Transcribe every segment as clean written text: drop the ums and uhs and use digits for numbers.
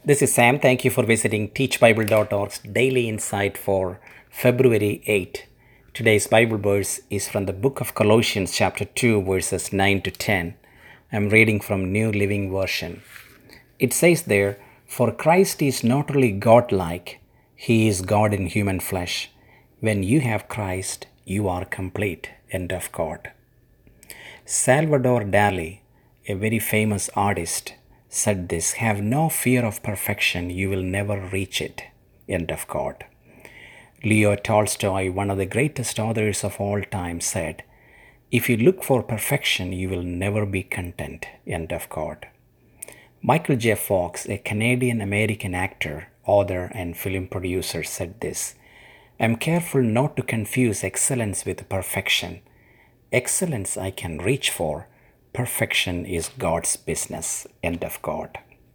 This is Sam. Thank you for visiting teachbible.org's daily insight for February 8. Today's Bible verse is from the book of Colossians, chapter 2, verses 9 to 10. I'm reading from New Living Version. It says there, "For Christ is not only God like, he is God in human flesh. When you have Christ, you are complete." End of quote. Salvador Dali, a very famous artist, said this: "Have no fear of perfection, you will never reach it." End of quote. Leo Tolstoy, one of the greatest authors of all time, said, "If you look for perfection, you will never be content." End of quote. Michael J. Fox, a Canadian American actor, author, and film producer, said this: "I'm careful not to confuse excellence with perfection. Excellence I can reach for. Perfection is God's business." End of quote.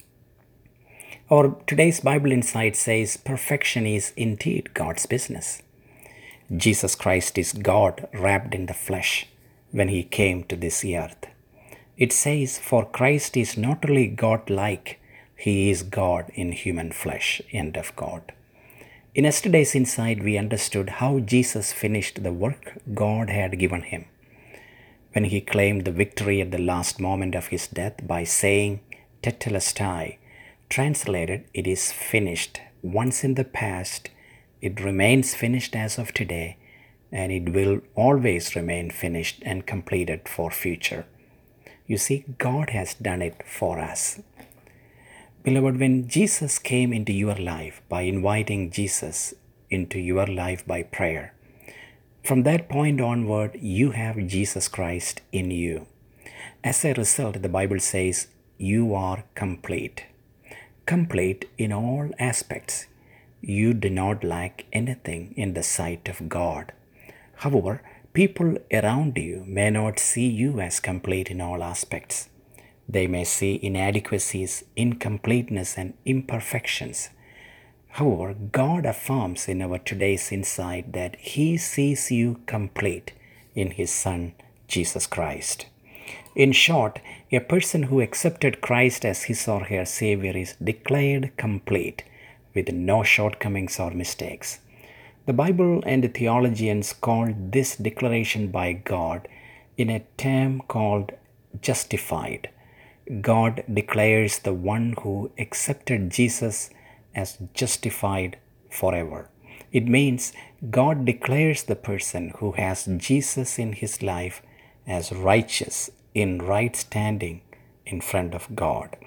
Our today's Bible insight says perfection is indeed God's business. Jesus Christ is God wrapped in the flesh when he came to this earth. It says, "For Christ is not only God like, he is God in human flesh." End of quote. In yesterday's insight, we understood how Jesus finished the work God had given him when he claimed the victory at the last moment of his death by saying, "Tetelestai," translated, "It is finished." Once in the past, it remains finished as of today, and it will always remain finished and completed for future. You see, God has done it for us. Beloved, when Jesus came into your life by inviting Jesus into your life by prayer, from that point onward, you have Jesus Christ in you. As a result, the Bible says you are complete. Complete in all aspects. You do not lack anything in the sight of God. However, people around you may not see you as complete in all aspects. They may see inadequacies, incompleteness, and imperfections. However, God affirms in our today's insight that he sees you complete in his Son, Jesus Christ. In short, a person who accepted Christ as his or her Savior is declared complete with no shortcomings or mistakes. The Bible and the theologians called this declaration by God in a term called justified. God declares the one who accepted Jesus as justified forever. It means God declares the person who has Jesus in his life as righteous, in right standing in front of God.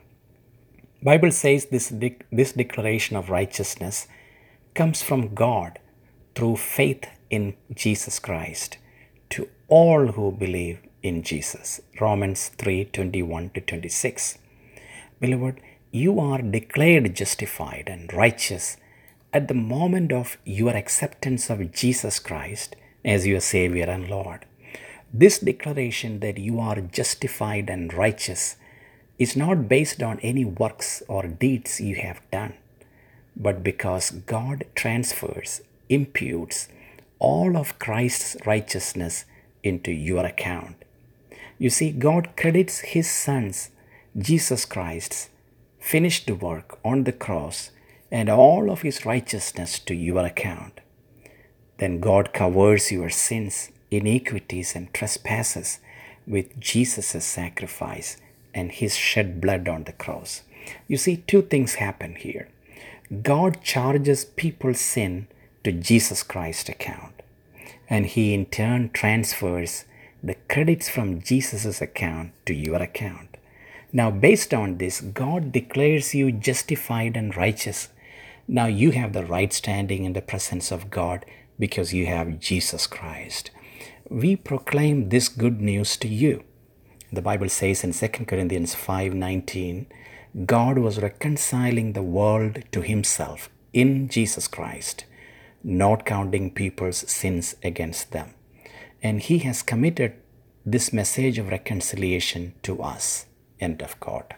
Bible says this declaration of righteousness comes from God through faith in Jesus Christ to all who believe in Jesus. Romans 3:21 to 26. Beloved, you are declared justified and righteous at the moment of your acceptance of Jesus Christ as your Savior and Lord. This declaration that you are justified and righteous is not based on any works or deeds you have done, but because God transfers, imputes all of Christ's righteousness into your account. You see, God credits his Son's, Jesus Christ's, finished work on the cross and all of his righteousness to your account. Then God covers your sins, iniquities, and trespasses with Jesus' sacrifice and his shed blood on the cross. You see, two things happen here. God charges people's sin to Jesus Christ's account, and he in turn transfers the credits from Jesus' account to your account. Now, based on this, God declares you justified and righteous. Now you have the right standing in the presence of God because you have Jesus Christ. We proclaim this good news to you. The Bible says in 2 Corinthians 5:19, God was reconciling the world to himself in Jesus Christ, not counting people's sins against them. And he has committed this message of reconciliation to us. End of quote.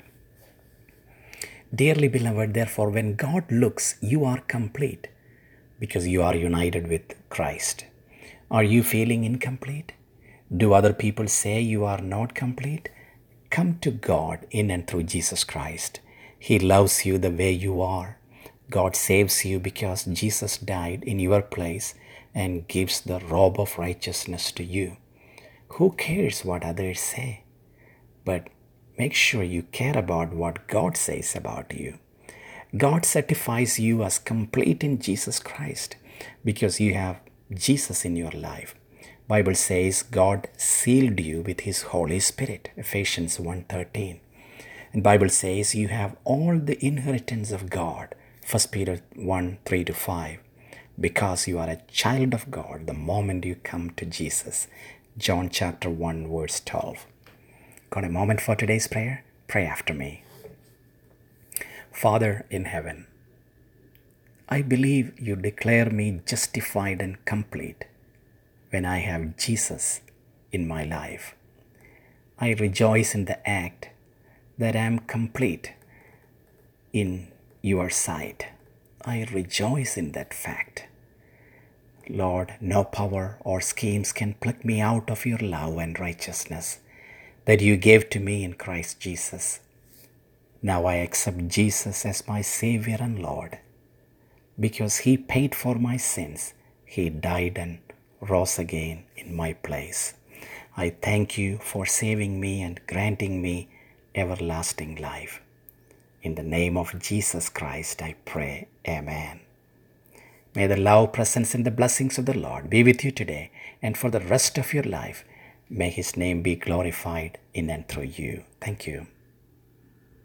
Dearly beloved, therefore, when God looks, you are complete because you are united with Christ. Are you feeling incomplete? Do other people say you are not complete? Come to God in and through Jesus Christ. He loves you the way you are. God saves you because Jesus died in your place and gives the robe of righteousness to you. Who cares what others say? But make sure you care about what God says about you. God certifies you as complete in Jesus Christ because you have Jesus in your life. Bible says God sealed you with his Holy Spirit, Ephesians 1:13. And Bible says you have all the inheritance of God, 1 Peter 1:3-5, because you are a child of God the moment you come to Jesus. John chapter 1 verse 12. Got a moment for today's prayer? Pray after me. Father in heaven, I believe you declare me justified and complete when I have Jesus in my life. I rejoice in the act that I am complete in your sight. I rejoice in that fact. Lord, no power or schemes can pluck me out of your love and righteousness that you gave to me in Christ Jesus. Now I accept Jesus as my Savior and Lord. Because he paid for my sins, he died and rose again in my place. I thank you for saving me and granting me everlasting life. In the name of Jesus Christ, I pray. Amen. May the love, presence, and the blessings of the Lord be with you today and for the rest of your life. May his name be glorified in and through you. Thank you.